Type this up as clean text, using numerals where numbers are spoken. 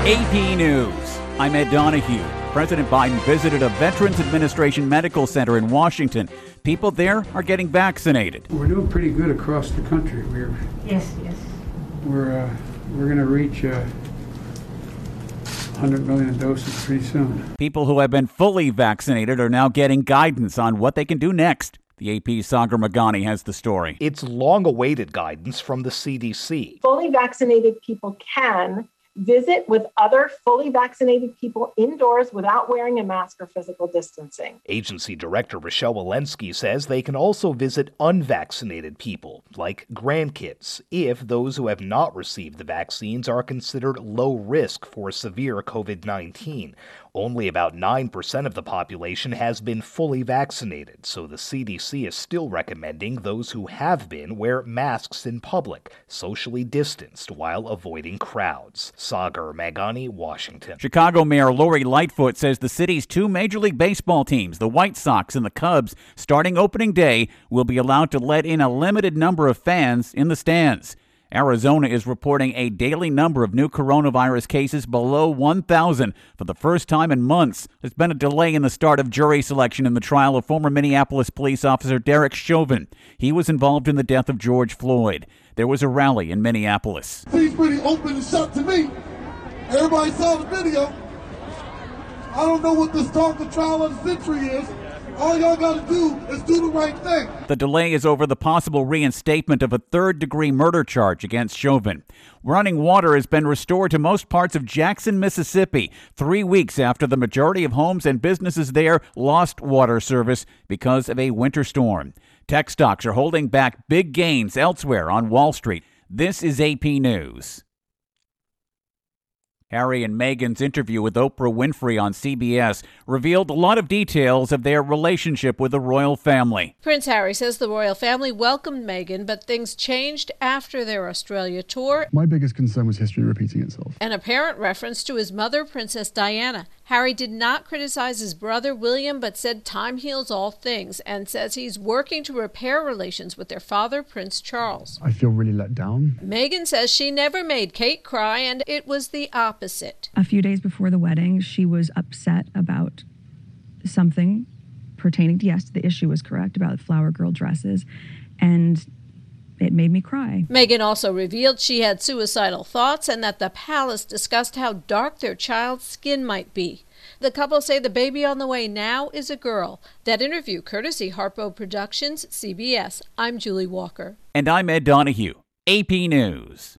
AP News. I'm Ed Donahue. President Biden visited a Veterans Administration medical center in Washington. People there are getting vaccinated. We're doing pretty good across the country. Yes. We're going to reach 100 million doses pretty soon. People who have been fully vaccinated are now getting guidance on what they can do next. The AP's Sagar Meghani has the story. It's long-awaited guidance from the CDC. Fully vaccinated people can visit with other fully vaccinated people indoors without wearing a mask or physical distancing. Agency Director Rochelle Walensky says they can also visit unvaccinated people, like grandkids, if those who have not received the vaccines are considered low risk for severe COVID-19. Only about 9% of the population has been fully vaccinated, so the CDC is still recommending those who have been wear masks in public, socially distanced while avoiding crowds. Sagar Meghani, Washington. Chicago Mayor Lori Lightfoot says the city's two Major League Baseball teams, the White Sox and the Cubs, starting opening day, will be allowed to let in a limited number of fans in the stands. Arizona is reporting a daily number of new coronavirus cases below 1,000 for the first time in months. There's been a delay in the start of jury selection in the trial of former Minneapolis police officer Derek Chauvin. He was involved in the death of George Floyd. There was a rally in Minneapolis. He's pretty open and shut to me. Everybody saw the video. I don't know what this talk of trial of the century is. All y'all got to do is do the right thing. The delay is over the possible reinstatement of a third-degree murder charge against Chauvin. Running water has been restored to most parts of Jackson, Mississippi, 3 weeks after the majority of homes and businesses there lost water service because of a winter storm. Tech stocks are holding back big gains elsewhere on Wall Street. This is AP News. Harry and Meghan's interview with Oprah Winfrey on CBS revealed a lot of details of their relationship with the royal family. Prince Harry says the royal family welcomed Meghan, but things changed after their Australia tour. My biggest concern was history repeating itself. An apparent reference to his mother, Princess Diana. Harry did not criticize his brother William, but said time heals all things, and says he's working to repair relations with their father, Prince Charles. I feel really let down. Meghan says she never made Kate cry, and it was the opposite. A few days before the wedding, she was upset about something pertaining to, yes, the issue was correct, about flower girl dresses, and it made me cry. Meghan also revealed she had suicidal thoughts and that the palace discussed how dark their child's skin might be. The couple say the baby on the way now is a girl. That interview, courtesy Harpo Productions, CBS. I'm Julie Walker. And I'm Ed Donahue, AP News.